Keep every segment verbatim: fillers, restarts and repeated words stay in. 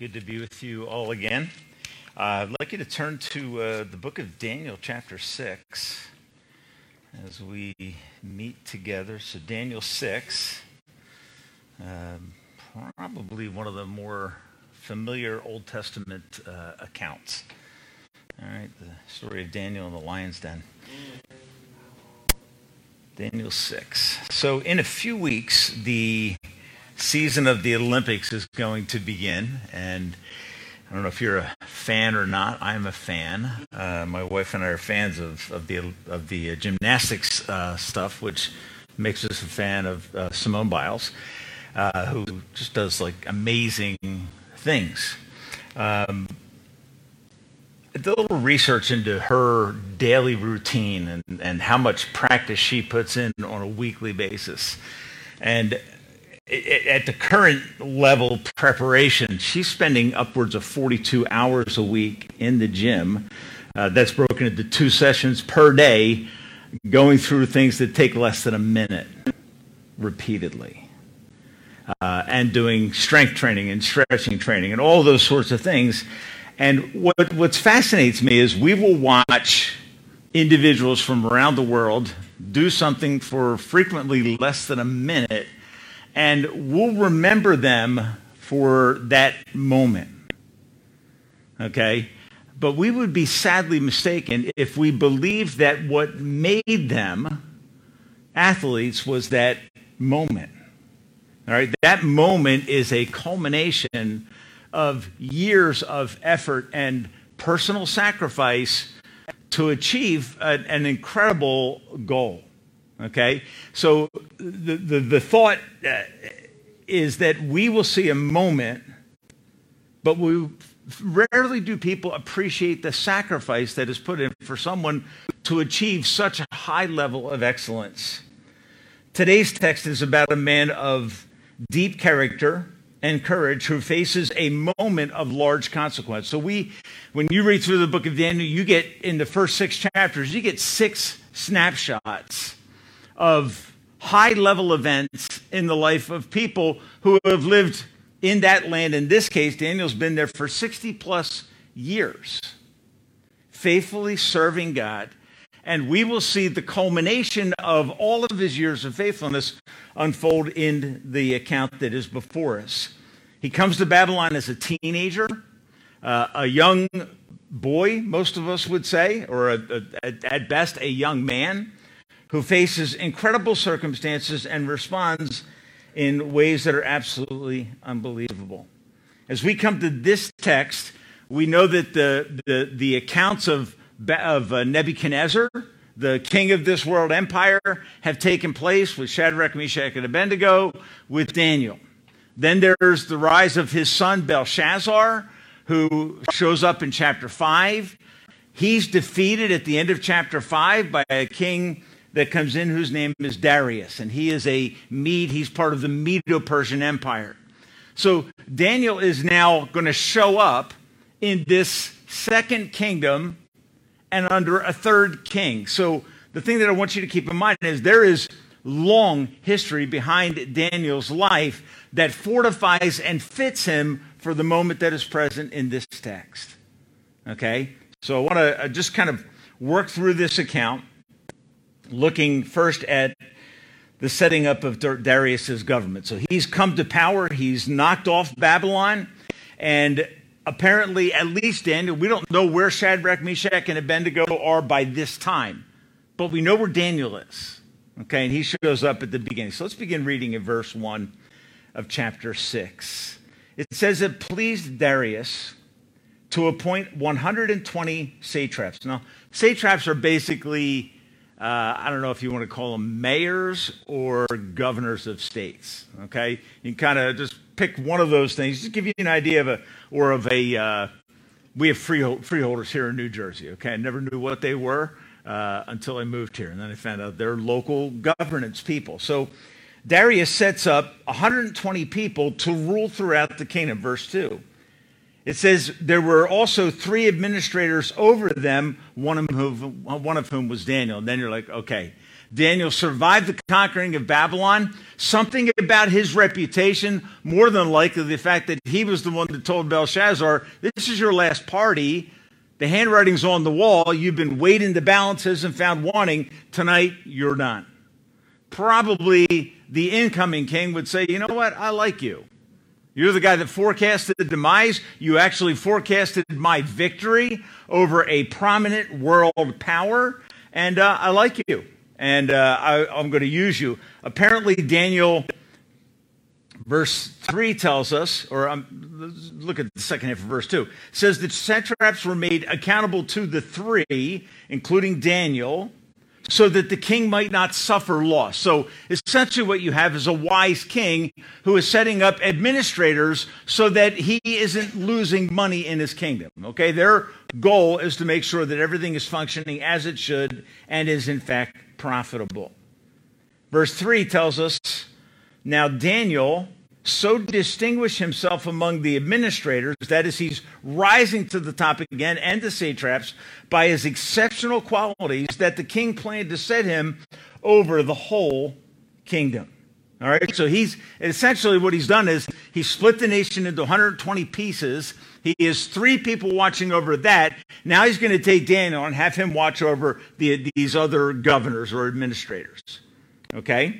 Good to be with you all again. Uh, I'd like you to turn to uh, the book of Daniel, chapter six, as we meet together. So Daniel six, um, probably one of the more familiar Old Testament uh, accounts. All right, the story of Daniel in the lion's den. Daniel six. So in a few weeks, the season of the Olympics is going to begin, and I don't know if you're a fan or not. I'm a fan. Uh, my wife and I are fans of, of the of the gymnastics uh, stuff, which makes us a fan of uh, Simone Biles, uh, who just does like amazing things. Um, I did a little research into her daily routine and, and how much practice she puts in on a weekly basis. And at the current level preparation, she's spending upwards of forty-two hours a week in the gym. Uh, that's broken into two sessions per day, going through things that take less than a minute repeatedly. Uh, and doing strength training and stretching training and all those sorts of things. And what what fascinates me is we will watch individuals from around the world do something for frequently less than a minute, and we'll remember them for that moment, okay? But we would be sadly mistaken if we believed that what made them athletes was that moment, all right? That moment is a culmination of years of effort and personal sacrifice to achieve a, an incredible goal. Okay, so the, the, the thought uh, is that we will see a moment, but we rarely do people appreciate the sacrifice that is put in for someone to achieve such a high level of excellence. Today's text is about a man of deep character and courage who faces a moment of large consequence. So we, when you read through the book of Daniel, you get, in the first six chapters, you get six snapshots of high-level events in the life of people who have lived in that land. In this case, Daniel's been there for sixty plus years, faithfully serving God. And we will see the culmination of all of his years of faithfulness unfold in the account that is before us. He comes to Babylon as a teenager, uh, a young boy, most of us would say, or a, a, at best a young man, who faces incredible circumstances and responds in ways that are absolutely unbelievable. As we come to this text, we know that the, the, the accounts of, of uh, Nebuchadnezzar, the king of this world empire, have taken place with Shadrach, Meshach, and Abednego, with Daniel. Then there's the rise of his son Belshazzar, who shows up in chapter five. He's defeated at the end of chapter five by a king that comes in whose name is Darius, and he is a Mede. He's part of the Medo-Persian Empire. So Daniel is now going to show up in this second kingdom and under a third king. So the thing that I want you to keep in mind is there is long history behind Daniel's life that fortifies and fits him for the moment that is present in this text. Okay? So I want to just kind of work through this account, looking first at the setting up of Darius's government. So he's come to power, he's knocked off Babylon, and apparently, at least Daniel, we don't know where Shadrach, Meshach, and Abednego are by this time, but we know where Daniel is. Okay, and he shows up at the beginning. So let's begin reading in verse one of chapter six. It says, it pleased Darius to appoint one hundred twenty satraps. Now, satraps are basically, Uh, I don't know if you want to call them mayors or governors of states, okay? You can kind of just pick one of those things. Just give you an idea of a, or of a, uh, we have freehold, freeholders here in New Jersey, okay? I never knew what they were uh, until I moved here, and then I found out they're local governance people. So Darius sets up one hundred twenty people to rule throughout the kingdom, verse two. It says, there were also three administrators over them, one of whom, one of whom was Daniel. And then you're like, okay, Daniel survived the conquering of Babylon. Something about his reputation, more than likely the fact that he was the one that told Belshazzar, this is your last party. The handwriting's on the wall. You've been weighed into balances and found wanting. Tonight, you're done. Probably the incoming king would say, you know what? I like you. You're the guy that forecasted the demise. You actually forecasted my victory over a prominent world power. And uh, I like you. And uh, I, I'm going to use you. Apparently, Daniel, verse three tells us, or um, look at the second half of verse two, says that satraps were made accountable to the three, including Daniel, so that the king might not suffer loss. So essentially what you have is a wise king who is setting up administrators so that he isn't losing money in his kingdom. Okay, their goal is to make sure that everything is functioning as it should and is in fact profitable. Verse three tells us, now Daniel so distinguished himself among the administrators, that is, he's rising to the top again, and the satraps, by his exceptional qualities, that the king planned to set him over the whole kingdom. All right, so he's essentially what he's done is he split the nation into one hundred twenty pieces. He has three people watching over that. Now he's going to take Daniel and have him watch over the, these other governors or administrators. Okay?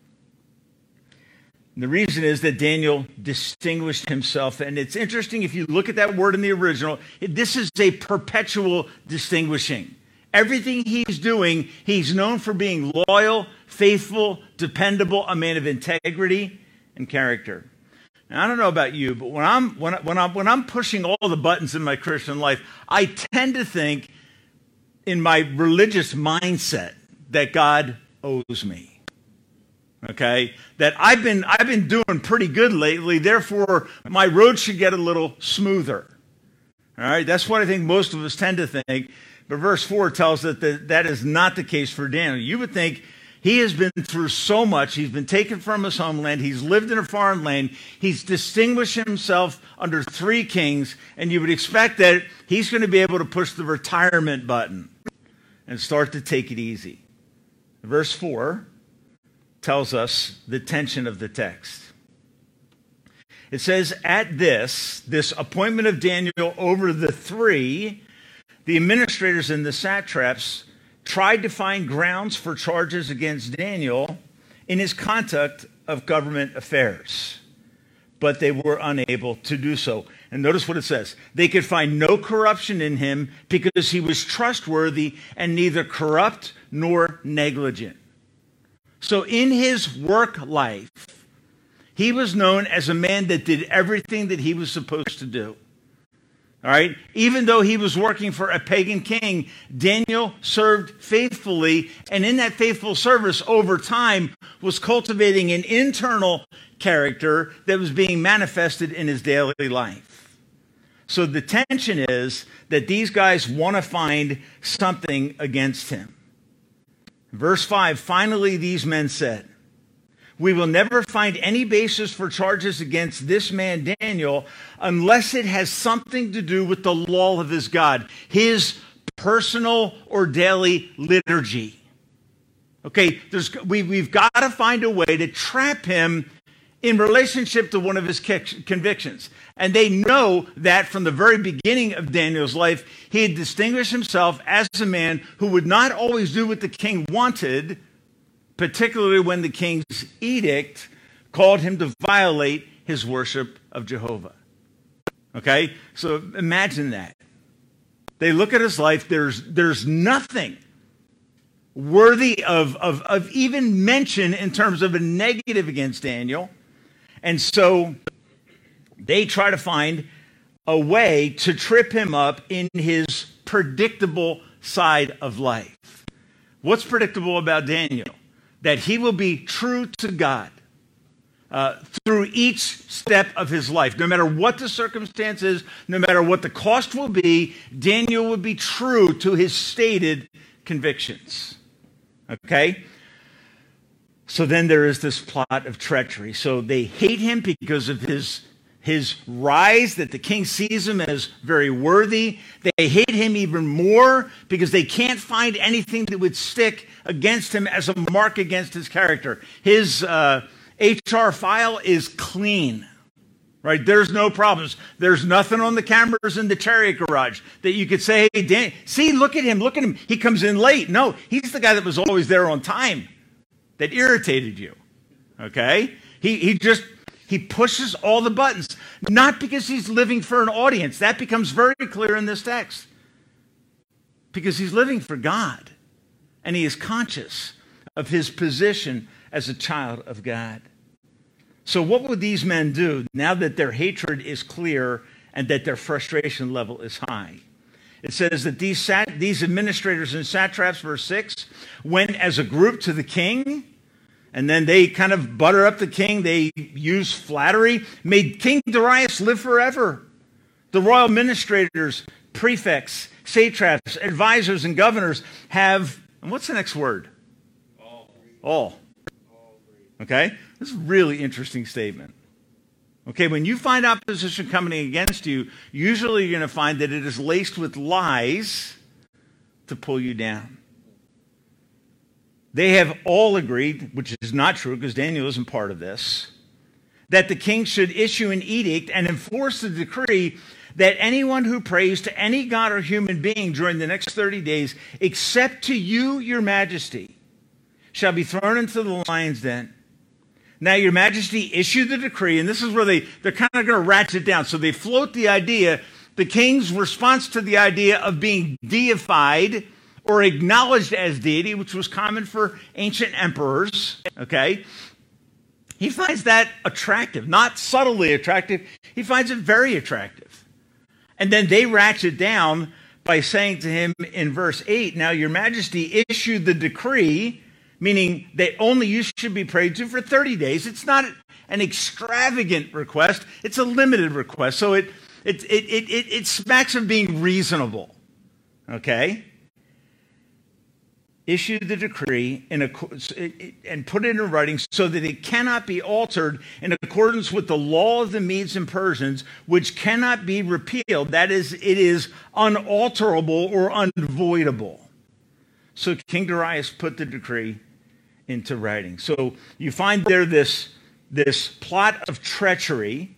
And the reason is that Daniel distinguished himself. And it's interesting, if you look at that word in the original, this is a perpetual distinguishing. Everything he's doing, he's known for being loyal, faithful, dependable, a man of integrity and character. Now, I don't know about you, but when I'm when I, when I'm when I'm pushing all the buttons in my Christian life, I tend to think in my religious mindset that God owes me. Okay? That I've been I've been doing pretty good lately, therefore my road should get a little smoother. All right? That's what I think most of us tend to think. But verse four tells us that that is not the case for Daniel. You would think he has been through so much. He's been taken from his homeland. He's lived in a foreign land. He's distinguished himself under three kings. And you would expect that he's going to be able to push the retirement button and start to take it easy. Verse four tells us the tension of the text. It says, at this, this appointment of Daniel over the three, the administrators and the satraps tried to find grounds for charges against Daniel in his conduct of government affairs, but they were unable to do so. And notice what it says. They could find no corruption in him because he was trustworthy and neither corrupt nor negligent. So in his work life, he was known as a man that did everything that he was supposed to do. All right. Even though he was working for a pagan king, Daniel served faithfully, and in that faithful service over time was cultivating an internal character that was being manifested in his daily life. So the tension is that these guys want to find something against him. Verse five, finally these men said, we will never find any basis for charges against this man Daniel unless it has something to do with the law of his God, his personal or daily liturgy. Okay, there's, we, we've got to find a way to trap him in relationship to one of his convictions. And they know that from the very beginning of Daniel's life, he had distinguished himself as a man who would not always do what the king wanted, particularly when the king's edict called him to violate his worship of Jehovah. Okay? So imagine that. They look at his life, there's, there's nothing worthy of, of, of even mention in terms of a negative against Daniel. And so they try to find a way to trip him up in his predictable side of life. What's predictable about Daniel? That he will be true to God uh, through each step of his life. No matter what the circumstance is, no matter what the cost will be, Daniel will be true to his stated convictions. Okay? So then there is this plot of treachery. So they hate him because of his his rise, that the king sees him as very worthy. They hate him even more because they can't find anything that would stick against him as a mark against his character. His uh, H R file is clean, right? There's no problems. There's nothing on the cameras in the chariot garage that you could say, hey, Dan, see, look at him, look at him. He comes in late. No, he's the guy that was always there on time that irritated you, okay? He, he just... He pushes all the buttons, not because he's living for an audience. That becomes very clear in this text. Because he's living for God, and he is conscious of his position as a child of God. So what would these men do now that their hatred is clear and that their frustration level is high? It says that these, sat- these administrators and satraps, verse six, went as a group to the king. And then they kind of butter up the king. They use flattery, made King Darius live forever. The royal administrators, prefects, satraps, advisors, and governors have, and what's the next word? All. All. Okay? This is a really interesting statement. Okay, when you find opposition coming against you, usually you're going to find that it is laced with lies to pull you down. They have all agreed, which is not true because Daniel isn't part of this, that the king should issue an edict and enforce the decree that anyone who prays to any god or human being during the next thirty days, except to you, your majesty, shall be thrown into the lion's den. Now, your majesty, issue the decree, and this is where they, they're kind of going to ratchet down. So they float the idea, the king's response to the idea of being deified or acknowledged as deity, which was common for ancient emperors, okay? He finds that attractive, not subtly attractive. He finds it very attractive. And then they ratchet down by saying to him in verse eight, now your majesty issued the decree, meaning that only you should be prayed to for thirty days. It's not an extravagant request. It's a limited request. So it, it, it, it, it, it smacks of being reasonable, okay? Issue the decree in a, and put it in writing so that it cannot be altered in accordance with the law of the Medes and Persians, which cannot be repealed. That is, it is unalterable or unvoidable. So King Darius put the decree into writing. So you find there this, this plot of treachery.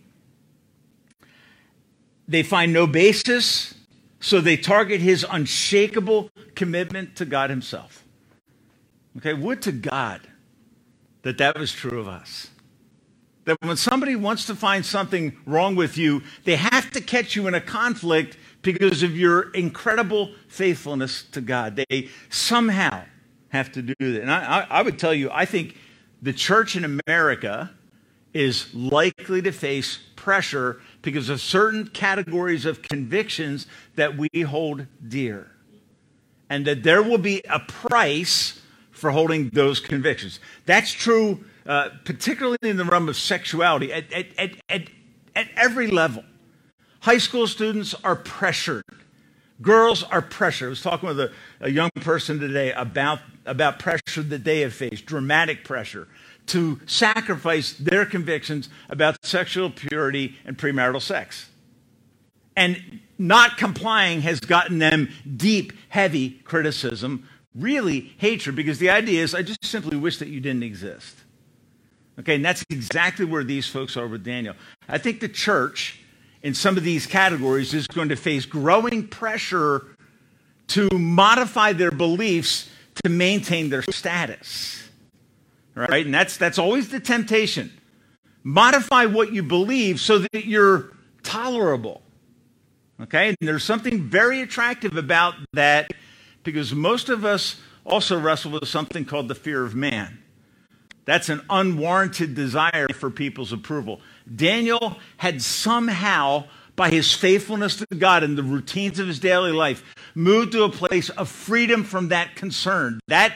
They find no basis, so they target his unshakable commitment to God himself. Okay, would to God that that was true of us. That when somebody wants to find something wrong with you, they have to catch you in a conflict because of your incredible faithfulness to God. They somehow have to do that. And I, I, I would tell you, I think the church in America is likely to face pressure because of certain categories of convictions that we hold dear. And that there will be a price for holding those convictions. That's true, uh, particularly in the realm of sexuality, at, at, at, at, at every level. High school students are pressured. Girls are pressured. I was talking with a, a young person today about, about pressure that they have faced, dramatic pressure, to sacrifice their convictions about sexual purity and premarital sex. And not complying has gotten them deep, heavy criticism, really hatred, because the idea is, I just simply wish that you didn't exist. Okay, and that's exactly where these folks are with Daniel. I think the church, in some of these categories, is going to face growing pressure to modify their beliefs to maintain their status. Right? And that's, that's always the temptation. Modify what you believe so that you're tolerable. Okay? And there's something very attractive about that, because most of us also wrestle with something called the fear of man. That's an unwarranted desire for people's approval. Daniel had somehow, by his faithfulness to God and the routines of his daily life, moved to a place of freedom from that concern. That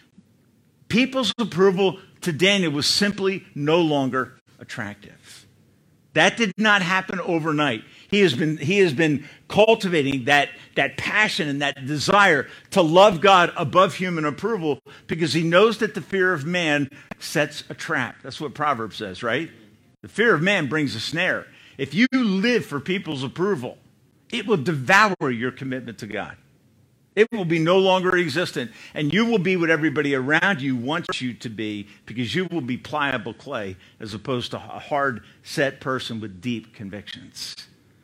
people's approval to Daniel was simply no longer attractive. That did not happen overnight. He has been, he has been cultivating that, that passion and that desire to love God above human approval because he knows that the fear of man sets a trap. That's what Proverbs says, right? The fear of man brings a snare. If you live for people's approval, it will devour your commitment to God. It will be no longer existent, and you will be what everybody around you wants you to be, because you will be pliable clay as opposed to a hard, set person with deep convictions.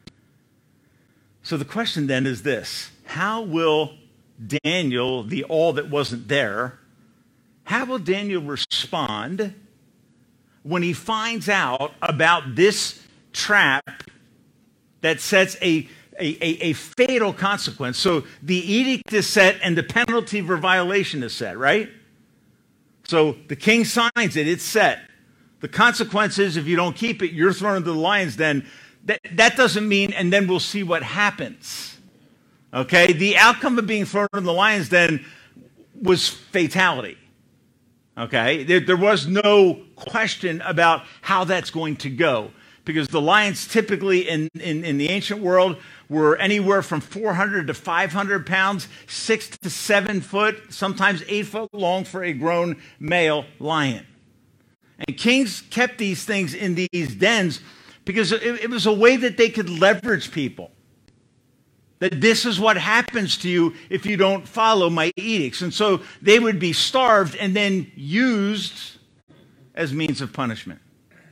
So the question then is this: how will Daniel, the all that wasn't there, how will Daniel respond when he finds out about this trap that sets a A, a, a fatal consequence? So the edict is set and the penalty for violation is set, right? So the king signs it, it's set. The consequence is if you don't keep it, you're thrown into the lion's den. That, that doesn't mean, and then we'll see what happens. Okay? The outcome of being thrown in the lion's den was fatality. Okay? There, there was no question about how that's going to go, because the lions typically in, in, in the ancient world were anywhere from four hundred to five hundred pounds, six to seven foot, sometimes eight foot long for a grown male lion. And kings kept these things in these dens because it, it was a way that they could leverage people. That this is what happens to you if you don't follow my edicts. And so they would be starved and then used as means of punishment.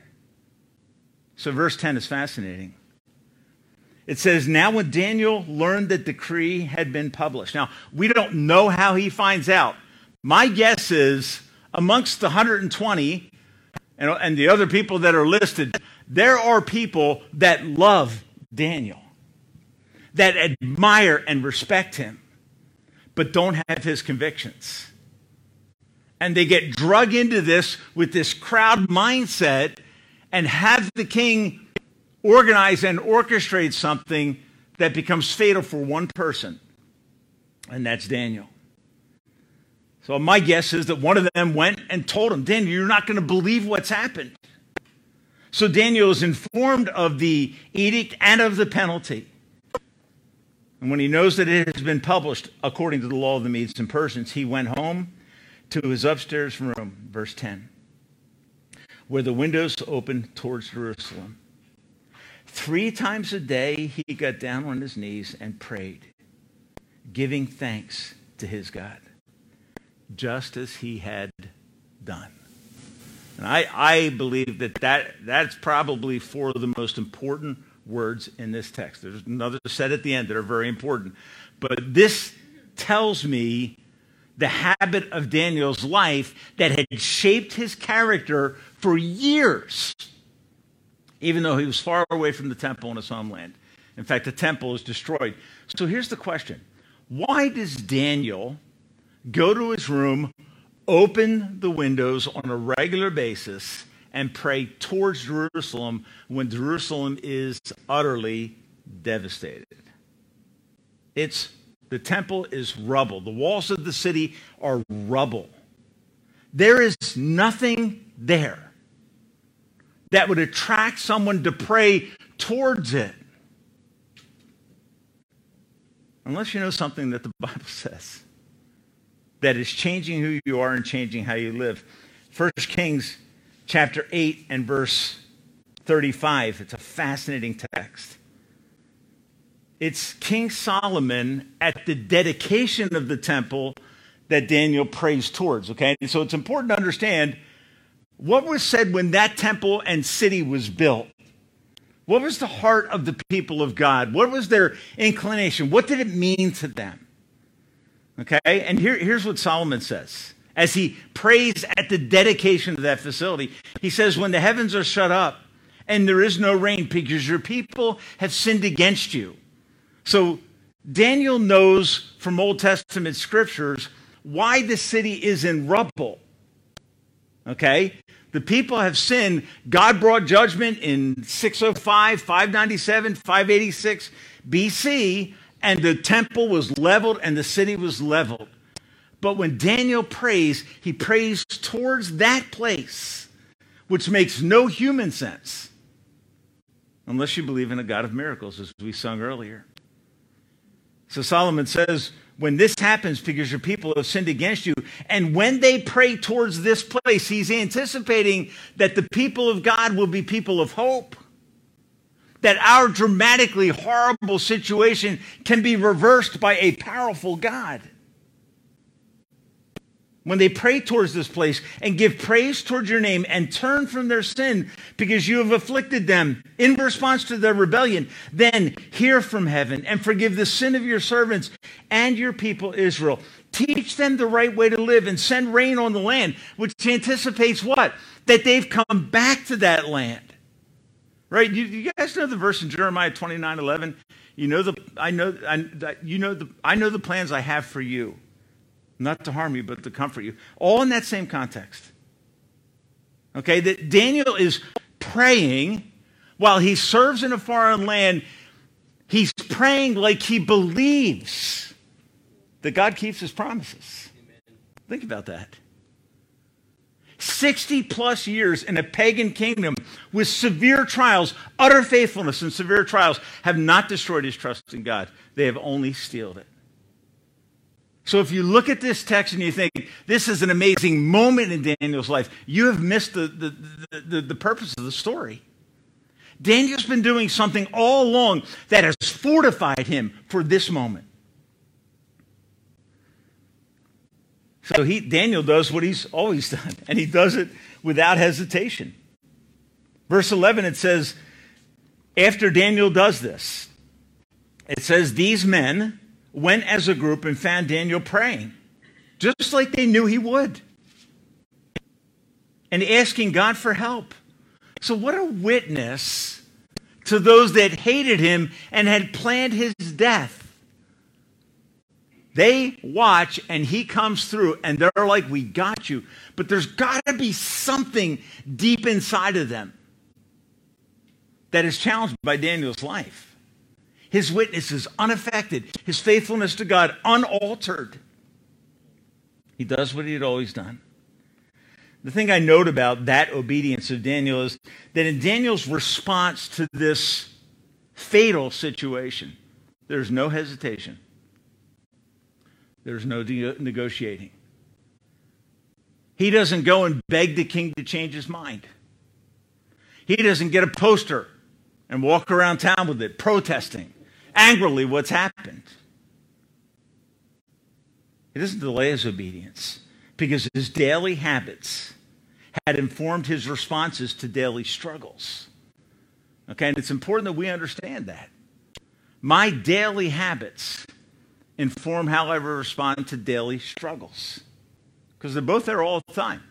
So verse ten is fascinating. It says, now when Daniel learned that the decree had been published. Now, we don't know how he finds out. My guess is amongst the one hundred twenty and, and the other people that are listed, there are people that love Daniel, that admire and respect him, but don't have his convictions. And they get drug into this with this crowd mindset and have the king organize and orchestrate something that becomes fatal for one person, and that's Daniel. So my guess is that one of them went and told him, Daniel, you're not going to believe what's happened. So Daniel is informed of the edict and of the penalty. And when he knows that it has been published according to the law of the Medes and Persians, he went home to his upstairs room, verse ten, where the windows opened towards Jerusalem. Three times a day, he got down on his knees and prayed, giving thanks to his God, just as he had done. And I, I believe that, that that's probably four of the most important words in this text. There's another set at the end that are very important. But this tells me the habit of Daniel's life that had shaped his character for years, even though he was far away from the temple in his homeland. In fact, the temple is destroyed. So here's the question. Why does Daniel go to his room, open the windows on a regular basis, and pray towards Jerusalem when Jerusalem is utterly devastated? It's the temple is rubble. The walls of the city are rubble. There is nothing there that would attract someone to pray towards it, unless you know something that the Bible says that is changing who you are and changing how you live. First Kings chapter eight and verse thirty-five. It's a fascinating text. It's King Solomon at the dedication of the temple that Daniel prays towards, okay? And so it's important to understand what was said when that temple and city was built. What was the heart of the people of God? What was their inclination? What did it mean to them? Okay, and here, here's what Solomon says as he prays at the dedication of that facility. He says, when the heavens are shut up and there is no rain because your people have sinned against you. So Daniel knows from Old Testament scriptures why the city is in rubble. Okay? The people have sinned. God brought judgment in six oh five, five ninety-seven, five eighty-six B C, and the temple was leveled and the city was leveled. But when Daniel prays, he prays towards that place, which makes no human sense, unless you believe in a God of miracles, as we sung earlier. So Solomon says, when this happens because your people have sinned against you, and when they pray towards this place, he's anticipating that the people of God will be people of hope, that our dramatically horrible situation can be reversed by a powerful God. When they pray towards this place and give praise towards your name and turn from their sin because you have afflicted them in response to their rebellion, then hear from heaven and forgive the sin of your servants and your people Israel. Teach them the right way to live and send rain on the land, which anticipates what? That they've come back to that land. Right? You, you guys know the verse in Jeremiah twenty-nine eleven. You know the I know I, you know the I know the plans I have for you, not to harm you, but to comfort you. All in that same context. Okay, that Daniel is praying while he serves in a foreign land. He's praying like he believes that God keeps his promises. Amen. Think about that. sixty plus years in a pagan kingdom with severe trials, utter faithfulness and severe trials have not destroyed his trust in God. They have only steeled it. So if you look at this text and you think, this is an amazing moment in Daniel's life, you have missed the, the, the, the, the purpose of the story. Daniel's been doing something all along that has fortified him for this moment. So he, Daniel does what he's always done, and he does it without hesitation. Verse eleven, it says, after Daniel does this, it says, these men went as a group and found Daniel praying, just like they knew he would, and asking God for help. So what a witness to those that hated him and had planned his death. They watch and he comes through and they're like, we got you. But there's got to be something deep inside of them that is challenged by Daniel's life. His witness is unaffected. His faithfulness to God unaltered. He does what he had always done. The thing I note about that obedience of Daniel is that in Daniel's response to this fatal situation, there's no hesitation. There's no de- negotiating. He doesn't go and beg the king to change his mind. He doesn't get a poster and walk around town with it, protesting angrily what's happened. He doesn't delay his obedience because his daily habits had informed his responses to daily struggles. Okay, and it's important that we understand that. My daily habits inform how I respond to daily struggles, because they're both there all the time.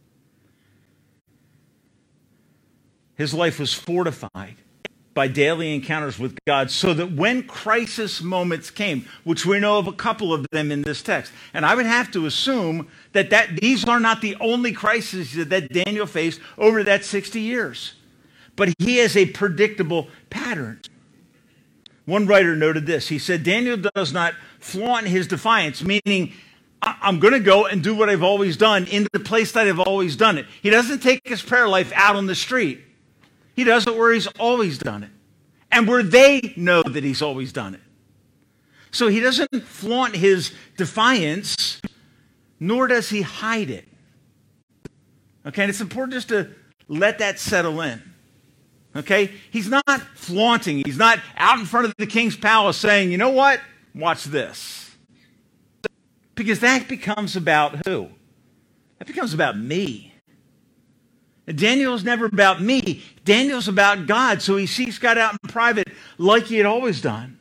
His life was fortified by daily encounters with God so that when crisis moments came, which we know of a couple of them in this text, and I would have to assume that, that these are not the only crises that Daniel faced over that sixty years, but he has a predictable pattern. One writer noted this. He said, Daniel does not flaunt his defiance, meaning I'm going to go and do what I've always done in the place that I've always done it. He doesn't take his prayer life out on the street. He does it where he's always done it and where they know that he's always done it. So he doesn't flaunt his defiance, nor does he hide it. Okay, and it's important just to let that settle in. Okay, he's not flaunting. He's not out in front of the king's palace saying, you know what? Watch this. Because that becomes about who? That becomes about me. And Daniel's never about me. Daniel's about God. So he seeks God out in private like he had always done.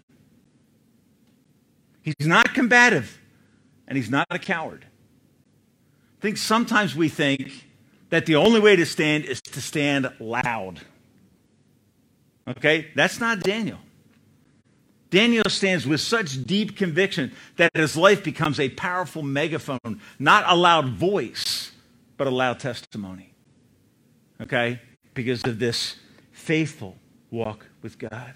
He's not combative. And he's not a coward. I think sometimes we think that the only way to stand is to stand loud. Okay? That's not Daniel. Daniel stands with such deep conviction that his life becomes a powerful megaphone, not a loud voice, but a loud testimony. Okay? Because of this faithful walk with God.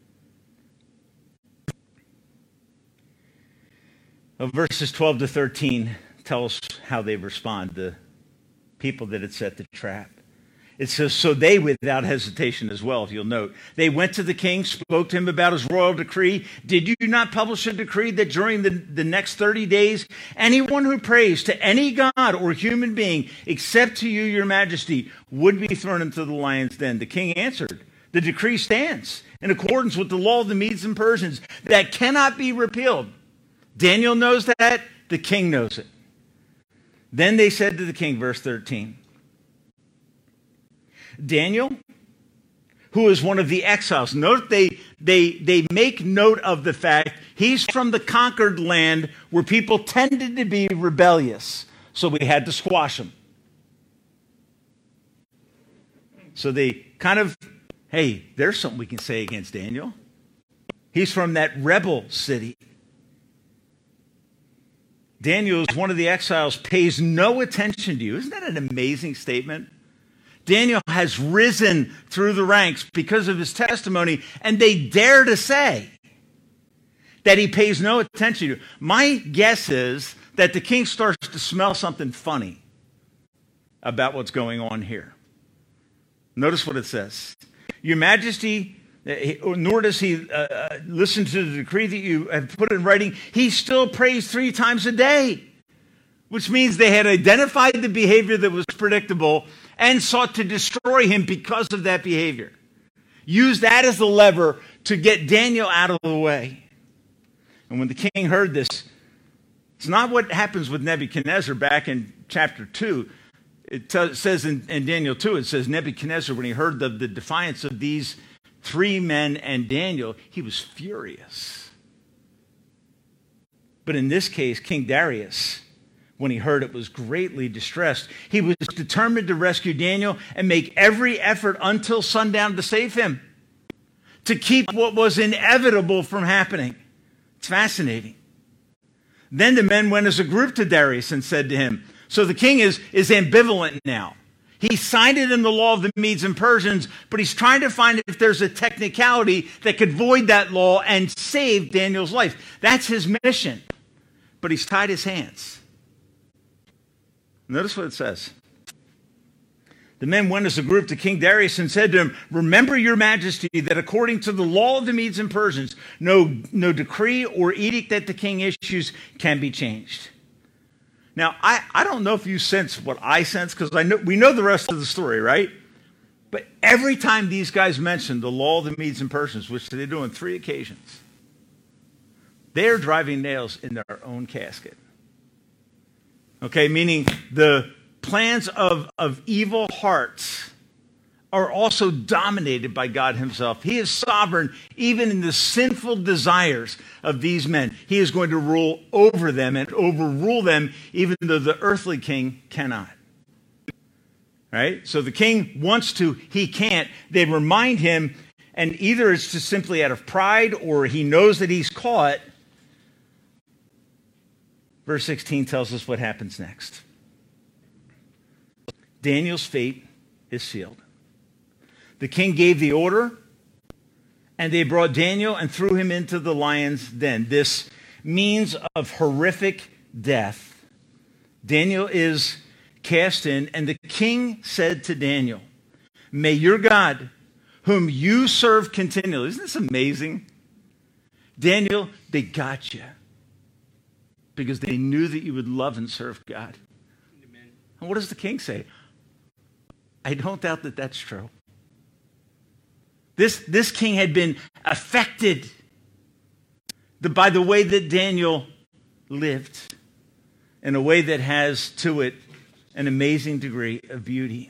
Well, verses twelve to thirteen tell us how they respond, the people that had set the trap. It says, so they without hesitation as well, if you'll note. They went to the king, spoke to him about his royal decree. Did you not publish a decree that during the, the next thirty days, anyone who prays to any god or human being, except to you, your majesty, would be thrown into the lion's den? The king answered, The decree stands in accordance with the law of the Medes and Persians that cannot be repealed. Daniel knows that. The king knows it. Then they said to the king, verse thirteen, Daniel, who is one of the exiles. Note they, they, they make note of the fact he's from the conquered land where people tended to be rebellious. So we had to squash him. So they kind of, hey, there's something we can say against Daniel. He's from that rebel city. Daniel is one of the exiles, pays no attention to you. Isn't that an amazing statement? Daniel has risen through the ranks because of his testimony, and they dare to say that he pays no attention to you. My guess is that the king starts to smell something funny about what's going on here. Notice what it says. Your Majesty, nor does he uh, listen to the decree that you have put in writing. He still prays three times a day, which means they had identified the behavior that was predictable and sought to destroy him because of that behavior. Use that as the lever to get Daniel out of the way. And when the king heard this, it's not what happens with Nebuchadnezzar back in chapter two. It t- says in, in Daniel two, it says Nebuchadnezzar, when he heard the, the defiance of these three men and Daniel, he was furious. But in this case, King Darius, when he heard it, was greatly distressed. He was determined to rescue Daniel and make every effort until sundown to save him, to keep what was inevitable from happening. It's fascinating. Then the men went as a group to Darius and said to him, so the king is, is ambivalent now. He signed it in the law of the Medes and Persians, but he's trying to find if there's a technicality that could void that law and save Daniel's life. That's his mission. But he's tied his hands. Notice what it says. The men went as a group to King Darius and said to him, remember, your majesty, that according to the law of the Medes and Persians, no, no decree or edict that the king issues can be changed. Now, I, I don't know if you sense what I sense, because I know we know the rest of the story, right? But every time these guys mention the law of the Medes and Persians, which they do on three occasions, they're driving nails in their own casket. Okay, meaning the plans of, of evil hearts are also dominated by God himself. He is sovereign even in the sinful desires of these men. He is going to rule over them and overrule them even though the earthly king cannot. Right? So the king wants to, he can't. They remind him, and either it's just simply out of pride or he knows that he's caught. Verse sixteen tells us what happens next. Daniel's fate is sealed. The king gave the order, and they brought Daniel and threw him into the lion's den. This means of horrific death. Daniel is cast in, and the king said to Daniel, may your God, whom you serve continually. Isn't this amazing? Daniel, they got you because they knew that you would love and serve God. Amen. And what does the king say? I don't doubt that that's true. This, this king had been affected by the way that Daniel lived in a way that has to it an amazing degree of beauty.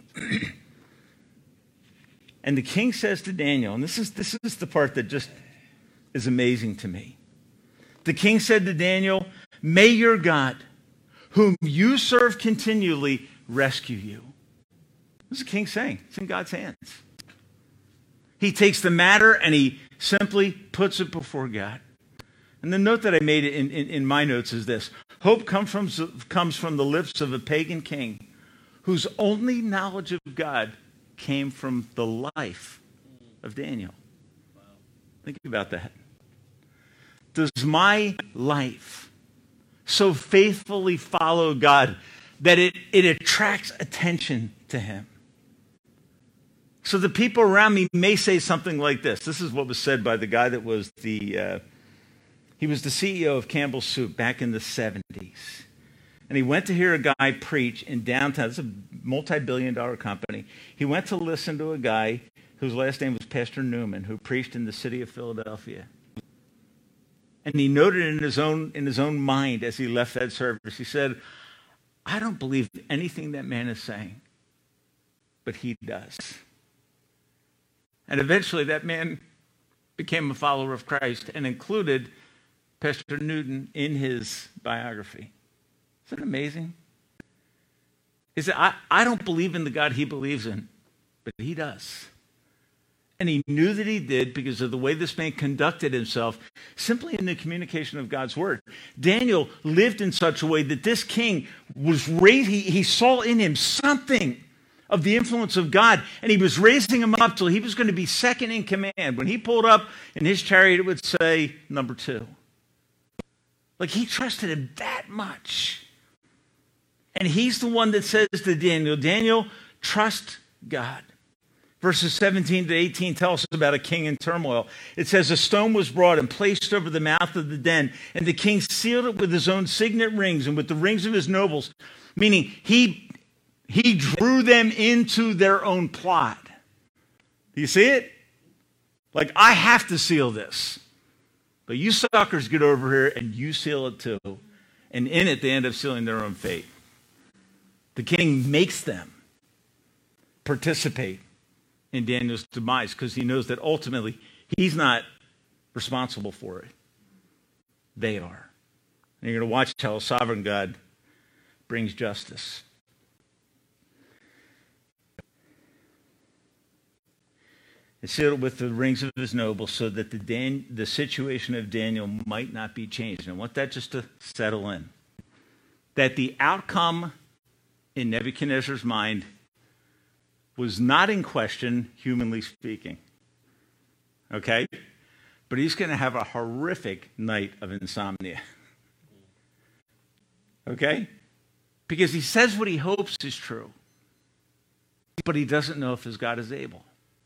And the king says to Daniel, and this is, this is the part that just is amazing to me. The king said to Daniel, may your God, whom you serve continually, rescue you. This is the king saying. It's in God's hands. He takes the matter and he simply puts it before God. And the note that I made in, in, in my notes is this. Hope come from, comes from the lips of a pagan king whose only knowledge of God came from the life of Daniel. Wow. Think about that. Does my life so faithfully follow God that it, it attracts attention to him? So the people around me may say something like this. This is what was said by the guy that was the, uh, he was the C E O of Campbell's Soup back in the seventies. And he went to hear a guy preach in downtown. It's a multi-billion dollar company. He went to listen to a guy whose last name was Pastor Newman, who preached in the city of Philadelphia. And he noted in his own, in his own mind as he left that service, he said, I don't believe anything that man is saying, but he does. And eventually that man became a follower of Christ and included Pastor Newton in his biography. Isn't it amazing? He said, I, I don't believe in the God he believes in, but he does. And he knew that he did because of the way this man conducted himself simply in the communication of God's word. Daniel lived in such a way that this king was raised, he, he saw in him something of the influence of God, and he was raising him up till he was going to be second in command. When he pulled up in his chariot, it would say number two. Like he trusted him that much. And he's the one that says to Daniel, Daniel, trust God. Verses seventeen to eighteen tell us about a king in turmoil. It says, a stone was brought and placed over the mouth of the den, and the king sealed it with his own signet rings and with the rings of his nobles, meaning he, he drew them into their own plot. Do you see it? Like, I have to seal this. But you suckers get over here and you seal it too. And in it, they end up sealing their own fate. The king makes them participate in Daniel's demise because he knows that ultimately he's not responsible for it. They are. And you're going to watch how a sovereign God brings justice. He sealed it with the rings of his nobles so that the, Dan- the situation of Daniel might not be changed. And I want that just to settle in. That the outcome in Nebuchadnezzar's mind was not in question, humanly speaking. Okay? But he's going to have a horrific night of insomnia. Okay? Because he says what he hopes is true, but he doesn't know if his God is able.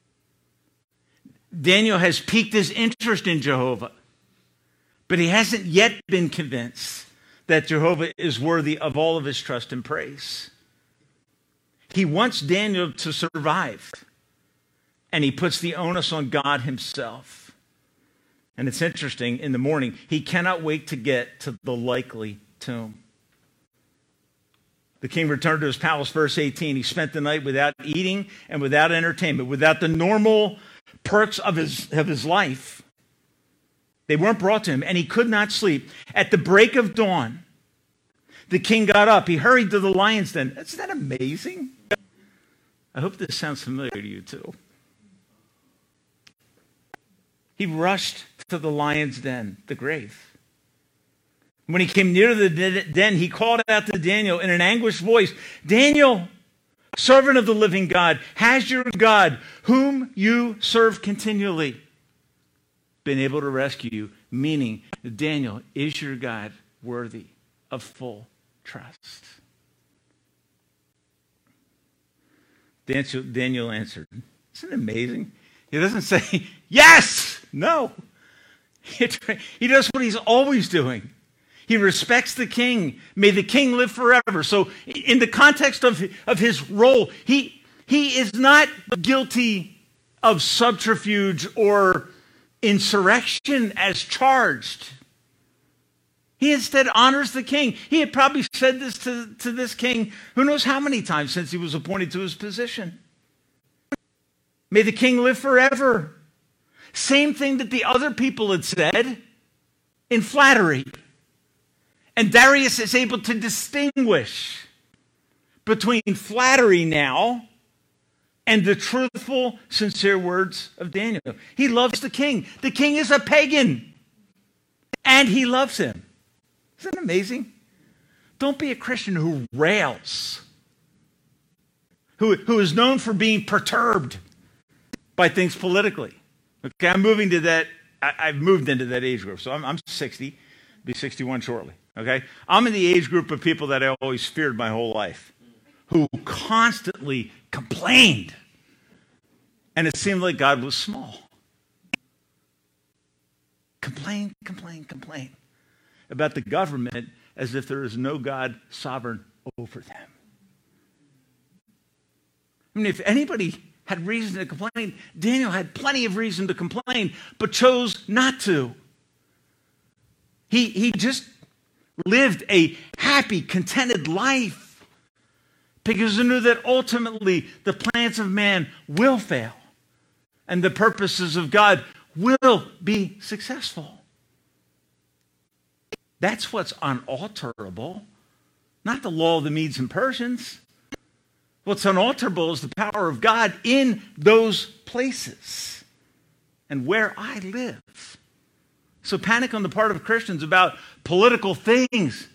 Daniel has piqued his interest in Jehovah, but he hasn't yet been convinced that Jehovah is worthy of all of his trust and praise. He wants Daniel to survive, and he puts the onus on God himself. And it's interesting, in the morning, he cannot wait to get to the likely tomb. The king returned to his palace, verse eighteen. He spent the night without eating and without entertainment, without the normal perks of his, of his life. They weren't brought to him, and he could not sleep. At the break of dawn, the king got up. He hurried to the lion's den. Isn't that amazing? I hope this sounds familiar to you too. He rushed to the lion's den, the grave. When he came near the den, he called out to Daniel in an anguished voice, Daniel, servant of the living God, has your God, whom you serve continually, been able to rescue you? Meaning, Daniel, is your God worthy of full trust? Daniel, Daniel answered. Isn't it amazing? He doesn't say, yes, no. He does what he's always doing. He respects the king. May the king live forever. So in the context of, of his role, he, he is not guilty of subterfuge or insurrection as charged. He instead honors the king. He had probably said this to, to this king who knows how many times since he was appointed to his position. May the king live forever. Same thing that the other people had said in flattery. And Darius is able to distinguish between flattery now and the truthful, sincere words of Daniel. He loves the king. The king is a pagan, and he loves him. Isn't that amazing? Don't be a Christian who rails, who, who is known for being perturbed by things politically. Okay, I'm moving to that, I, I've moved into that age group. So I'm, I'm sixty, be sixty-one shortly. Okay, I'm in the age group of people that I always feared my whole life, who constantly complained. And it seemed like God was small. Complain, complain, complain about the government as if there is no God sovereign over them. I mean, if anybody had reason to complain. Daniel had plenty of reason to complain, but chose not to. He, he just lived a happy, contented life because he knew that ultimately the plans of man will fail and the purposes of God will be successful. That's what's unalterable, not the law of the Medes and Persians. What's unalterable is the power of God in those places and where I live. So panic on the part of Christians about political things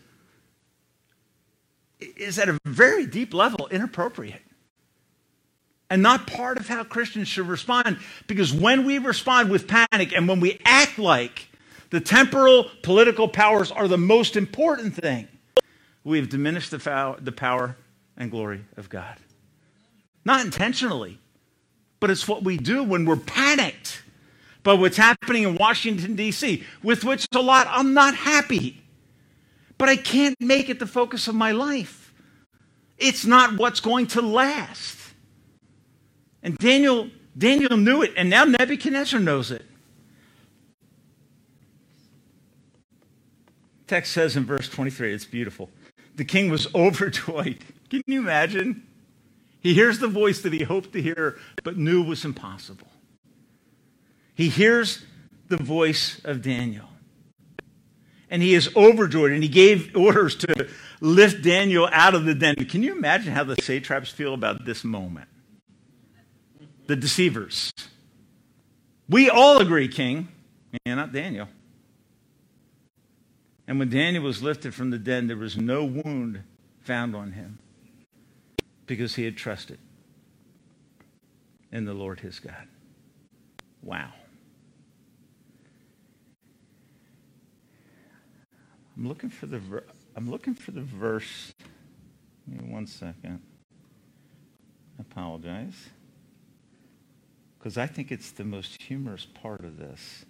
is at a very deep level inappropriate and not part of how Christians should respond, because when we respond with panic and when we act like the temporal political powers are the most important thing, we have diminished the, fow- the power and glory of God. Not intentionally, but it's what we do when we're panicked by what's happening in Washington, D C, with which a lot I'm not happy. But I can't make it the focus of my life. It's not what's going to last. And Daniel, Daniel knew it, and now Nebuchadnezzar knows it. The text says in verse twenty-three, it's beautiful. The king was overjoyed. Can you imagine? He hears the voice that he hoped to hear, but knew was impossible. He hears the voice of Daniel. And he is overjoyed, and he gave orders to lift Daniel out of the den. Can you imagine how the satraps feel about this moment? The deceivers. We all agree, king. Yeah, not Daniel. And when Daniel was lifted from the den, there was no wound found on him, because he had trusted in the Lord his God. Wow. I'm looking for the ver- I'm looking for the verse. Give me one second. I apologize. Because I think it's the most humorous part of this.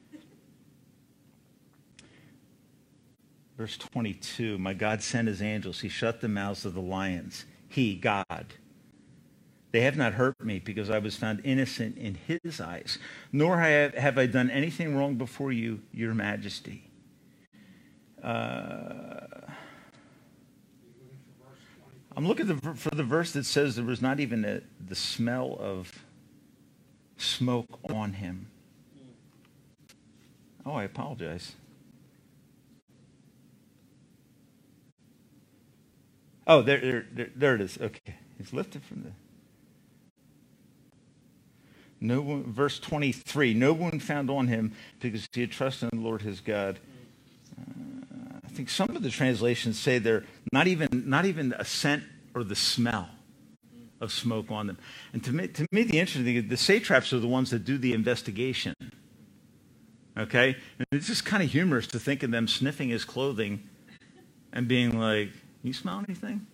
Verse twenty-two, my God sent his angels. He shut the mouths of the lions. He, God. They have not hurt me because I was found innocent in his eyes, nor have I done anything wrong before you, your majesty. Uh, I'm looking for the verse that says there was not even a, the smell of smoke on him. Oh, I apologize. Oh, there, there, there, there it is. Okay, he's lifted from the. No wound, verse twenty-three. No wound found on him because he had trusted in the Lord his God. Uh, I think some of the translations say they're not even not even a scent or the smell of smoke on them. And to me, to me, the interesting thing is the satraps are the ones that do the investigation. Okay, and it's just kind of humorous to think of them sniffing his clothing and being like, "You smell anything?"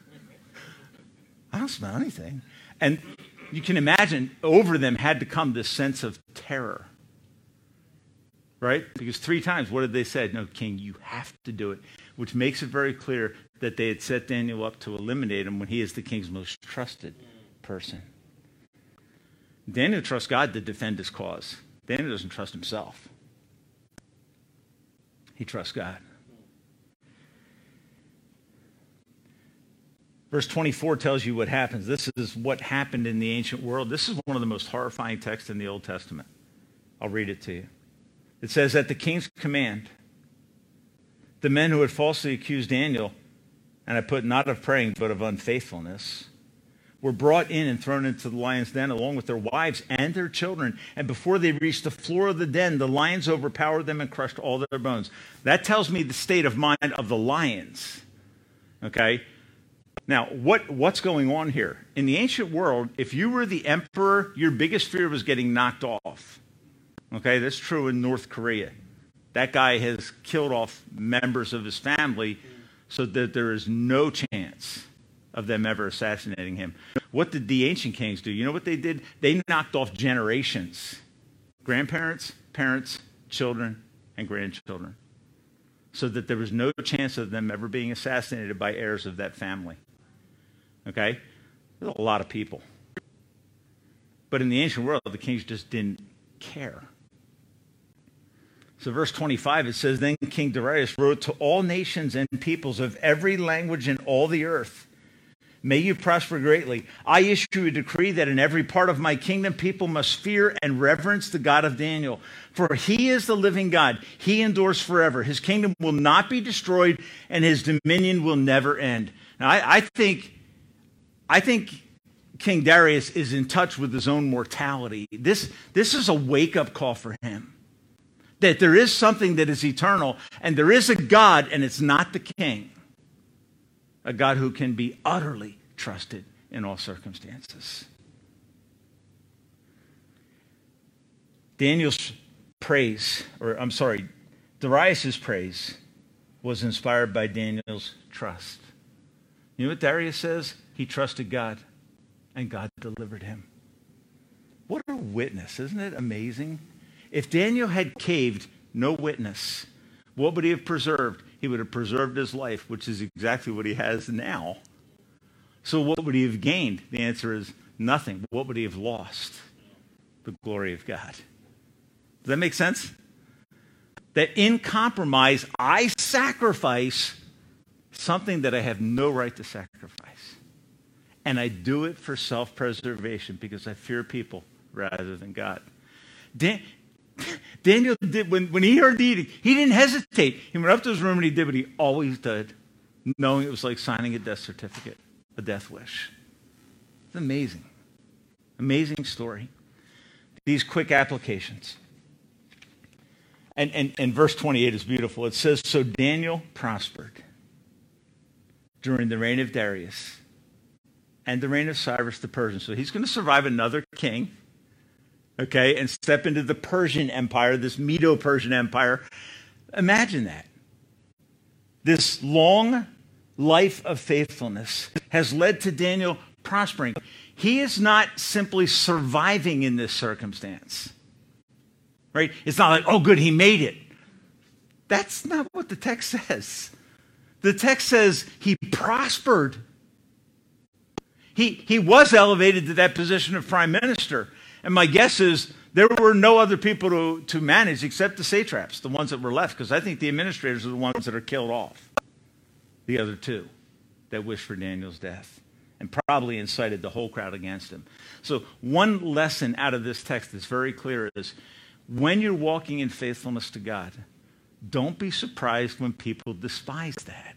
I don't smell anything. And you can imagine over them had to come this sense of terror. Right? Because three times, what did they say? No, king, you have to do it. Which makes it very clear that they had set Daniel up to eliminate him when he is the king's most trusted person. Daniel trusts God to defend his cause. Daniel doesn't trust himself. He trusts God. Verse twenty-four tells you what happens. This is what happened in the ancient world. This is one of the most horrifying texts in the Old Testament. I'll read it to you. It says, at the king's command, the men who had falsely accused Daniel, and I put not of praying but of unfaithfulness, were brought in and thrown into the lion's den along with their wives and their children. And before they reached the floor of the den, the lions overpowered them and crushed all their bones. That tells me the state of mind of the lions. Okay? Now, what, what's going on here? In the ancient world, if you were the emperor, your biggest fear was getting knocked off. Okay, that's true in North Korea. That guy has killed off members of his family so that there is no chance of them ever assassinating him. What did the ancient kings do? You know what they did? They knocked off generations. Grandparents, parents, children, and grandchildren. So that there was no chance of them ever being assassinated by heirs of that family. Okay? There's a lot of people. But in the ancient world, the kings just didn't care. So verse twenty-five, it says, then King Darius wrote to all nations and peoples of every language in all the earth. May you prosper greatly. I issue a decree that in every part of my kingdom, people must fear and reverence the God of Daniel. For he is the living God. He endures forever. His kingdom will not be destroyed, and his dominion will never end. Now, I, I think, I think King Darius is in touch with his own mortality. This, this is a wake-up call for him. That there is something that is eternal, and there is a God, and it's not the king. A God who can be utterly trusted in all circumstances. Daniel's praise, or I'm sorry, Darius' praise was inspired by Daniel's trust. You know what Darius says? He trusted God, and God delivered him. What a witness. Isn't it amazing? If Daniel had caved, no witness, what would he have preserved? He would have preserved his life, which is exactly what he has now. So what would he have gained? The answer is nothing. What would he have lost? The glory of God. Does that make sense? That in compromise, I sacrifice something that I have no right to sacrifice. And I do it for self-preservation because I fear people rather than God. Dan- Daniel did, when, when he heard the edict, he didn't hesitate. He went up to his room and he did what he always did, knowing it was like signing a death certificate, a death wish. It's amazing. Amazing story. These quick applications. And, and, and verse twenty-eight is beautiful. It says, so Daniel prospered during the reign of Darius and the reign of Cyrus the Persian. So he's going to survive another king. Okay, and step into the Persian Empire, this Medo-Persian Empire. Imagine that. This long life of faithfulness has led to Daniel prospering. He is not simply surviving in this circumstance. Right? It's not like, oh, good, he made it. That's not what the text says. The text says he prospered. He, he was elevated to that position of prime minister. And my guess is there were no other people to, to manage except the satraps, the ones that were left, because I think the administrators are the ones that are killed off. The other two that wished for Daniel's death and probably incited the whole crowd against him. So one lesson out of this text that's very clear is when you're walking in faithfulness to God, don't be surprised when people despise that.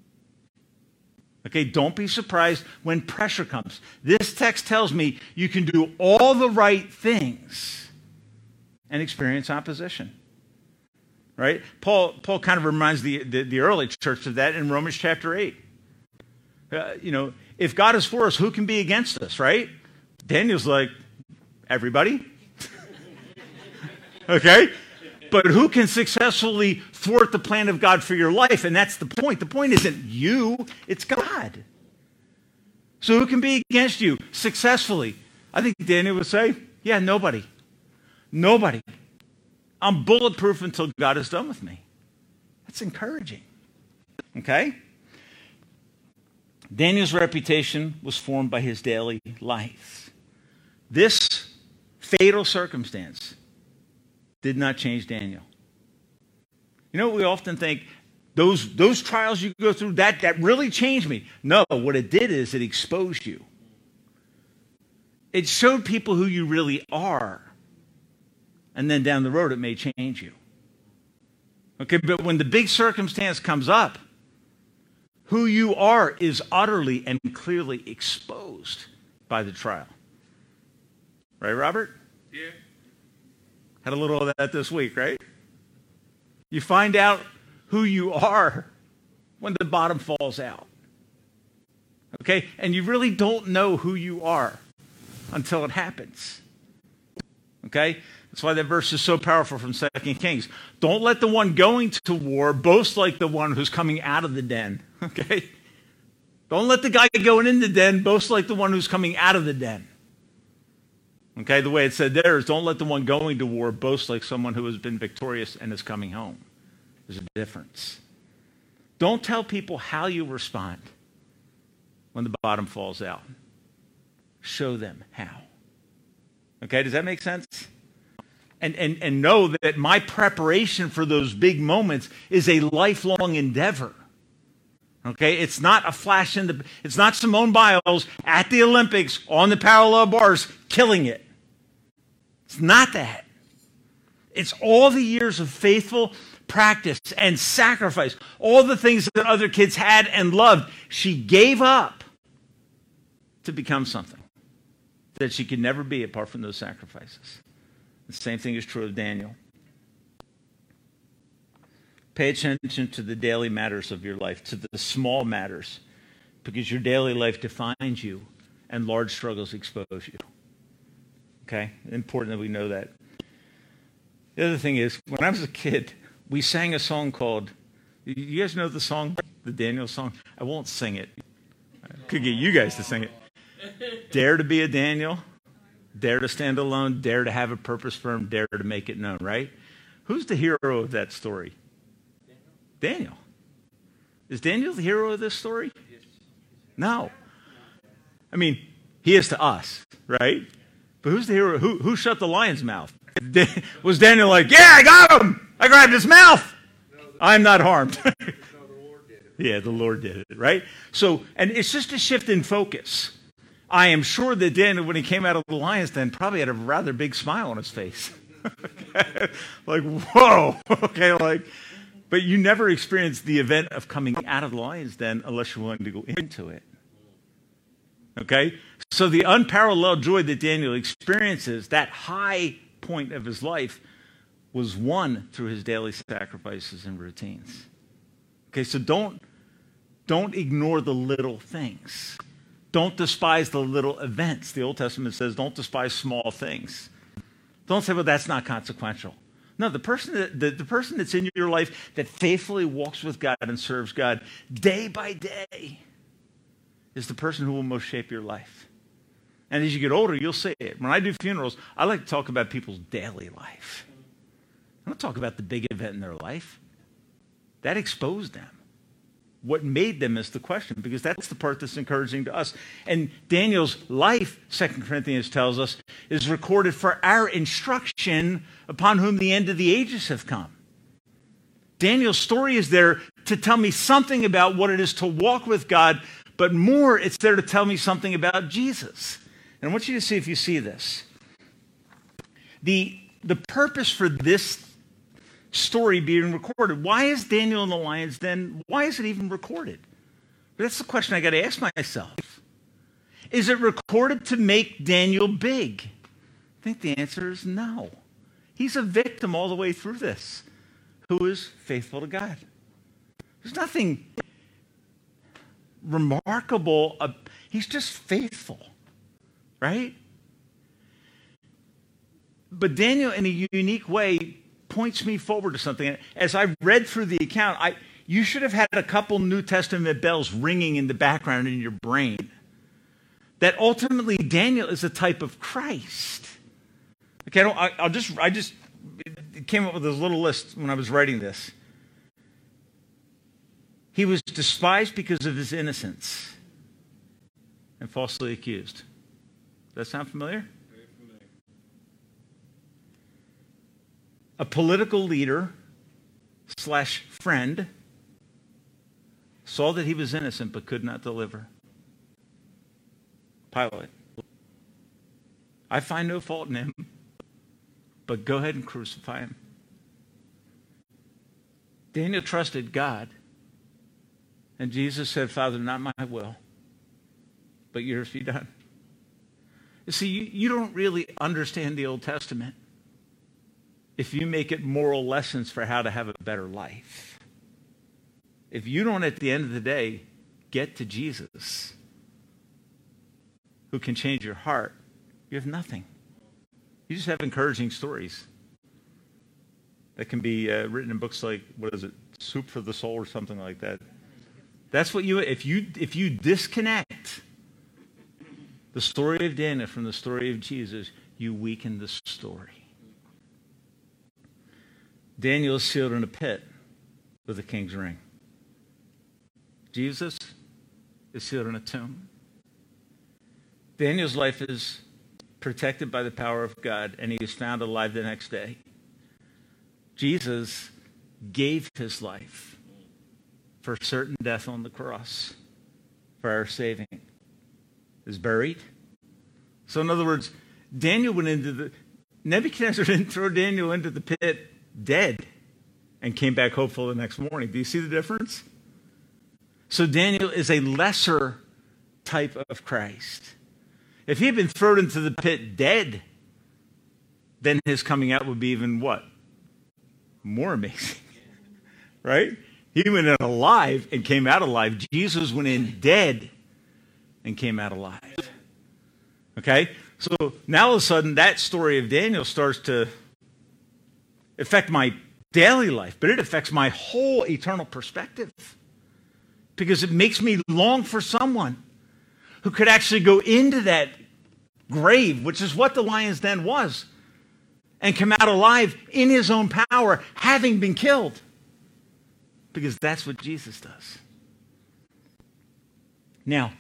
Okay, don't be surprised when pressure comes. This text tells me you can do all the right things and experience opposition. Right? Paul, Paul kind of reminds the, the, the early church of that in Romans chapter eight. Uh, you know, if God is for us, who can be against us, right? Daniel's like, everybody. Okay? But who can successfully thwart the plan of God for your life? And that's the point. The point isn't you, it's God. So who can be against you successfully? I think Daniel would say, yeah, nobody. Nobody. I'm bulletproof until God is done with me. That's encouraging. Okay? Daniel's reputation was formed by his daily life. This fatal circumstance did not change Daniel. You know, we often think those, those trials you go through, that, that really changed me. No, what it did is it exposed you. It showed people who you really are. And then down the road, it may change you. Okay, but when the big circumstance comes up, who you are is utterly and clearly exposed by the trial. Right, Robert? Yeah. Had a little of that this week, right? You find out who you are when the bottom falls out. Okay? And you really don't know who you are until it happens. Okay? That's why that verse is so powerful from Second Kings. Don't let the one going to war boast like the one who's coming out of the den. Okay? Don't let the guy going in the den boast like the one who's coming out of the den. Okay, the way it said there is don't let the one going to war boast like someone who has been victorious and is coming home. There's a difference. Don't tell people how you respond when the bottom falls out. Show them how. Okay, does that make sense? And, and, and know that my preparation for those big moments is a lifelong endeavor. Okay, it's not a flash in the, it's not Simone Biles at the Olympics on the parallel bars killing it. It's not that. It's all the years of faithful practice and sacrifice, all the things that other kids had and loved, she gave up to become something that she could never be apart from those sacrifices. The same thing is true of Daniel. Pay attention to the daily matters of your life, to the small matters, because your daily life defines you and large struggles expose you. Okay? Important that we know that. The other thing is, when I was a kid, we sang a song called, you guys know the song, the Daniel song? I won't sing it. I could get you guys to sing it. Dare to be a Daniel, dare to stand alone, dare to have a purpose firm, dare to make it known, right? Who's the hero of that story? Daniel. Is Daniel the hero of this story? No. I mean, he is to us, right? But who's the hero? Who, who shut the lion's mouth? Was Daniel like, yeah, I got him. I grabbed his mouth. I'm not harmed. No, the Lord did it. Yeah, the Lord did it, right? So, and it's just a shift in focus. I am sure that Daniel, when he came out of the lion's den, probably had a rather big smile on his face. Like, whoa. Okay, like, but you never experienced the event of coming out of the lion's den unless you're willing to go into it. Okay? So the unparalleled joy that Daniel experiences, that high point of his life, was won through his daily sacrifices and routines. Okay, so don't, don't ignore the little things. Don't despise the little events. The Old Testament says don't despise small things. Don't say, well, that's not consequential. No, the person, that, the, the person that's in your life that faithfully walks with God and serves God day by day is the person who will most shape your life. And as you get older, you'll see it. When I do funerals, I like to talk about people's daily life. I don't talk about the big event in their life. That exposed them. What made them is the question, because that's the part that's encouraging to us. And Daniel's life, Second Corinthians tells us, is recorded for our instruction upon whom the end of the ages have come. Daniel's story is there to tell me something about what it is to walk with God, but more, it's there to tell me something about Jesus. And I want you to see if you see this. The, the purpose for this story being recorded. Why is Daniel in the lion's den? Why is it even recorded? That's the question I got to ask myself. Is it recorded to make Daniel big? I think the answer is no. He's a victim all the way through this, who is faithful to God. There's nothing remarkable. Uh, he's just faithful, right? But Daniel, in a unique way, points me forward to something. As I read through the account, I you should have had a couple New Testament bells ringing in the background in your brain. That ultimately Daniel is a type of Christ. Okay, I don't, I, I'll just I just came up with this little list when I was writing this. He was despised because of his innocence and falsely accused. Does that sound familiar? A political leader slash friend saw that he was innocent but could not deliver. Pilate. I find no fault in him, but go ahead and crucify him. Daniel trusted God, and Jesus said, Father, not my will, but yours be done. You see, you, you don't really understand the Old Testament if you make it moral lessons for how to have a better life. If you don't, at the end of the day, get to Jesus, who can change your heart, you have nothing. You just have encouraging stories that can be uh, written in books like, what is it, Soup for the Soul or something like that. That's what you, if you, if you disconnect the story of Daniel from the story of Jesus, you weaken the story. Daniel is sealed in a pit with a king's ring. Jesus is sealed in a tomb. Daniel's life is protected by the power of God, and he was found alive the next day. Jesus gave his life for certain death on the cross for our saving. Is buried. So in other words, Daniel went into the, Nebuchadnezzar didn't throw Daniel into the pit dead and came back hopeful the next morning. Do you see the difference? So Daniel is a lesser type of Christ. If he had been thrown into the pit dead, then his coming out would be even what? More amazing. Right? He went in alive and came out alive. Jesus went in dead and came out alive. Okay? So now all of a sudden that story of Daniel starts to affect my daily life, but it affects my whole eternal perspective. Because it makes me long for someone who could actually go into that grave, which is what the lion's den was, and come out alive in his own power, having been killed. Because that's what Jesus does. Now,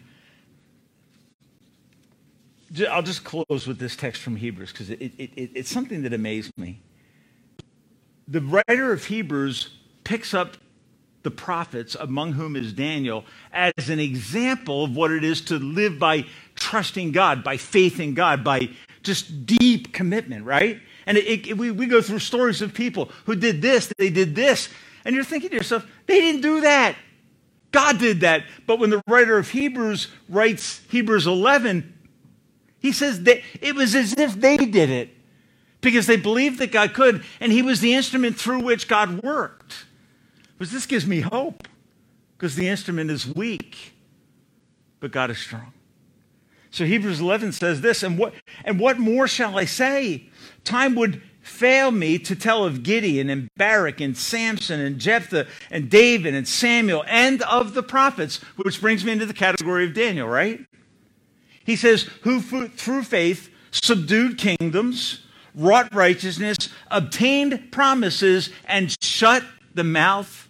I'll just close with this text from Hebrews because it, it, it, it's something that amazed me. The writer of Hebrews picks up the prophets, among whom is Daniel, as an example of what it is to live by trusting God, by faith in God, by just deep commitment, right? And it, it, we, we go through stories of people who did this, they did this, and you're thinking to yourself, they didn't do that. God did that. But when the writer of Hebrews writes Hebrews eleven, he says that it was as if they did it because they believed that God could, and he was the instrument through which God worked. But this gives me hope because the instrument is weak, but God is strong. So Hebrews eleven says this, and what, and what more shall I say? Time would fail me to tell of Gideon and Barak and Samson and Jephthah and David and Samuel and of the prophets, which brings me into the category of Daniel, right? He says, who through faith subdued kingdoms, wrought righteousness, obtained promises, and shut the mouth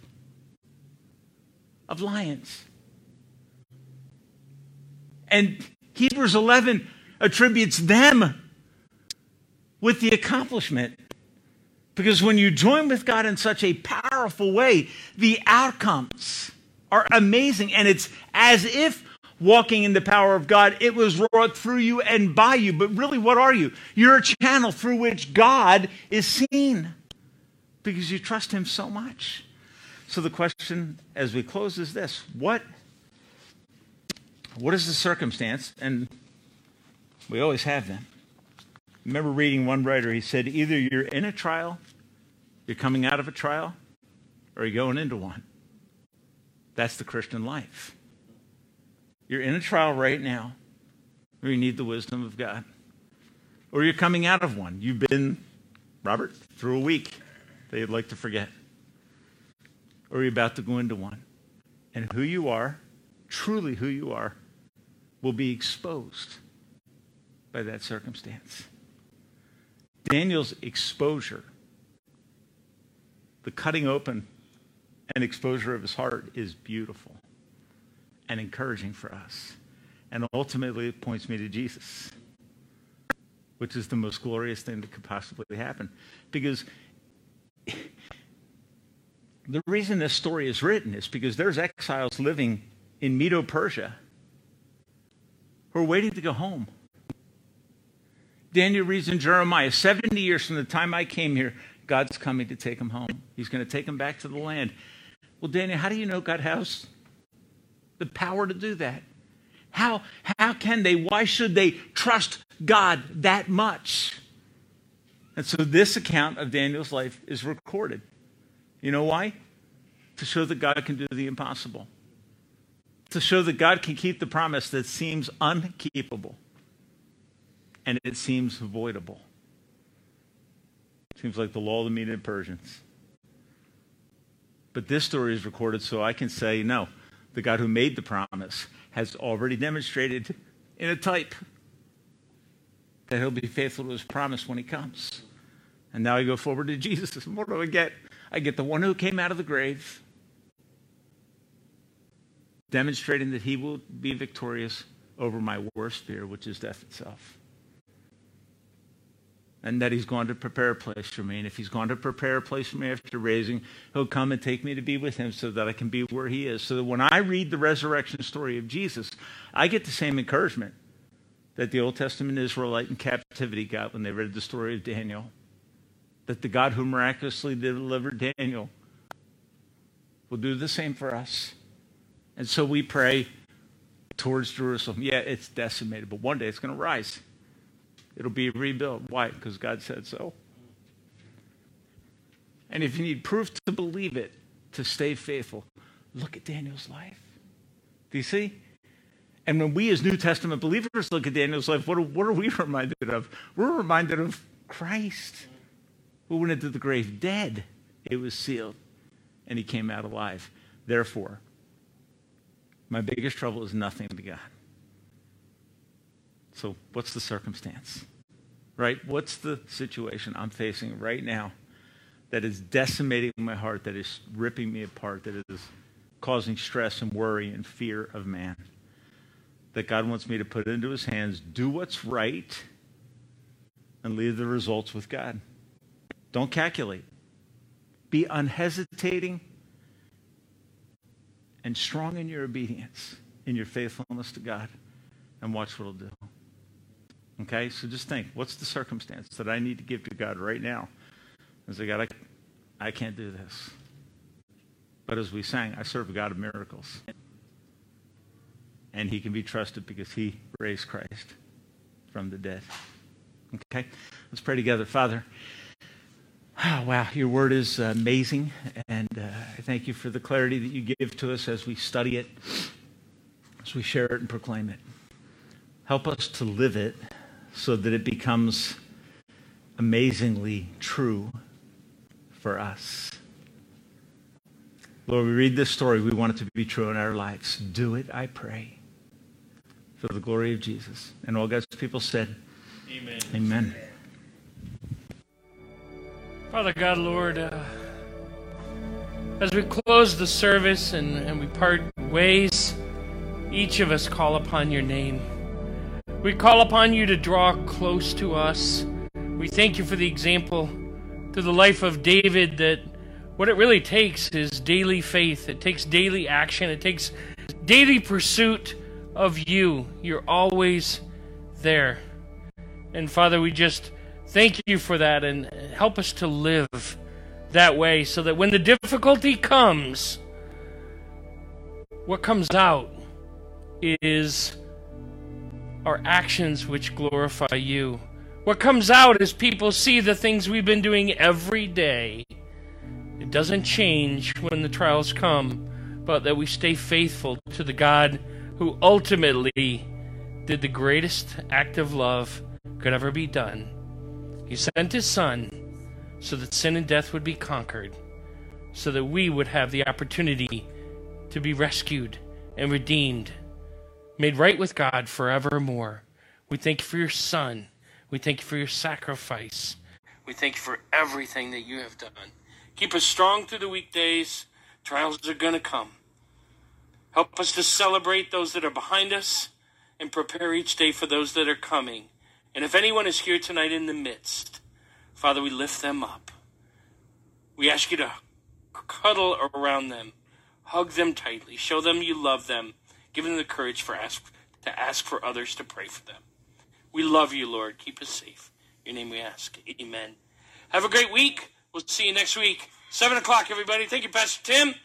of lions. And Hebrews eleven attributes them with the accomplishment. Because when you join with God in such a powerful way, the outcomes are amazing. And it's as if walking in the power of God, it was wrought through you and by you. But really, what are you? You're a channel through which God is seen because you trust him so much. So the question as we close is this. What, what is the circumstance? And we always have them. Remember reading one writer, he said, either you're in a trial, you're coming out of a trial, or you're going into one. That's the Christian life. You're in a trial right now, or you need the wisdom of God. Or you're coming out of one. You've been, Robert, through a week that you'd like to forget. Or you're about to go into one. And who you are, truly who you are, will be exposed by that circumstance. Daniel's exposure, the cutting open and exposure of his heart is beautiful and encouraging for us. And ultimately it points me to Jesus, which is the most glorious thing that could possibly happen. Because the reason this story is written is because there's exiles living in Medo-Persia who are waiting to go home. Daniel reads in Jeremiah, seventy years from the time I came here, God's coming to take them home. He's going to take them back to the land. Well, Daniel, how do you know God has the power to do that? How, how can they, why should they trust God that much? And so this account of Daniel's life is recorded. You know why? To show that God can do the impossible. To show that God can keep the promise that seems unkeepable. And it seems avoidable. Seems like the law of the Medes and Persians. But this story is recorded so I can say, no, the God who made the promise has already demonstrated in a type that he'll be faithful to his promise when he comes. And now I go forward to Jesus. And what do I get? I get the one who came out of the grave, demonstrating that he will be victorious over my worst fear, which is death itself. and that he's gone to prepare a place for me. And if he's gone to prepare a place for me after raising, he'll come and take me to be with him so that I can be where he is. So that when I read the resurrection story of Jesus, I get the same encouragement that the Old Testament Israelite in captivity got when they read the story of Daniel. That the God who miraculously delivered Daniel will do the same for us. And so we pray towards Jerusalem. Yeah, it's decimated, but one day it's going to rise. It'll be rebuilt. Why? Because God said so. And if you need proof to believe it, to stay faithful, look at Daniel's life. Do you see? And when we as New Testament believers look at Daniel's life, what are, what are we reminded of? We're reminded of Christ, who went into the grave dead. It was sealed, and he came out alive. Therefore, my biggest trouble is nothing to God. So what's the circumstance, right? What's the situation I'm facing right now that is decimating my heart, that is ripping me apart, that is causing stress and worry and fear of man? That God wants me to put into his hands, do what's right, and leave the results with God. Don't calculate. Be unhesitating and strong in your obedience, in your faithfulness to God, and watch what it'll do. Okay, so just think, what's the circumstance that I need to give to God right now? I say, God, I, I can't do this. But as we sang, I serve a God of miracles. And he can be trusted because he raised Christ from the dead. Okay, let's pray together. Father, oh, wow, your word is uh, amazing. And uh, I thank you for the clarity that you give to us as we study it, as we share it and proclaim it. Help us to live it so that it becomes amazingly true for us. Lord, we read this story. We want it to be true in our lives. Do it, I pray, for the glory of Jesus. And all God's people said, Amen. Amen. Father God, Lord, uh, as we close the service and, and we part ways, each of us call upon your name. We call upon you to draw close to us. We thank you for the example through the life of David, that what it really takes is daily faith. It takes daily action. It takes daily pursuit of you. You're always there. And Father, we just thank you for that, and help us to live that way so that when the difficulty comes, what comes out is our actions which glorify you. What comes out is people see the things we've been doing every day. It doesn't change when the trials come, but that we stay faithful to the God who ultimately did the greatest act of love could ever be done. He sent his Son so that sin and death would be conquered, so that we would have the opportunity to be rescued and redeemed, made right with God forevermore. We thank you for your Son. We thank you for your sacrifice. We thank you for everything that you have done. Keep us strong through the weekdays. Trials are going to come. Help us to celebrate those that are behind us and prepare each day for those that are coming. And if anyone is here tonight in the midst, Father, we lift them up. We ask you to cuddle around them, hug them tightly, show them you love them, give them the courage for ask, to ask for others to pray for them. We love you, Lord. Keep us safe. In your name we ask. Amen. Have a great week. We'll see you next week. Seven o'clock, everybody. Thank you, Pastor Tim.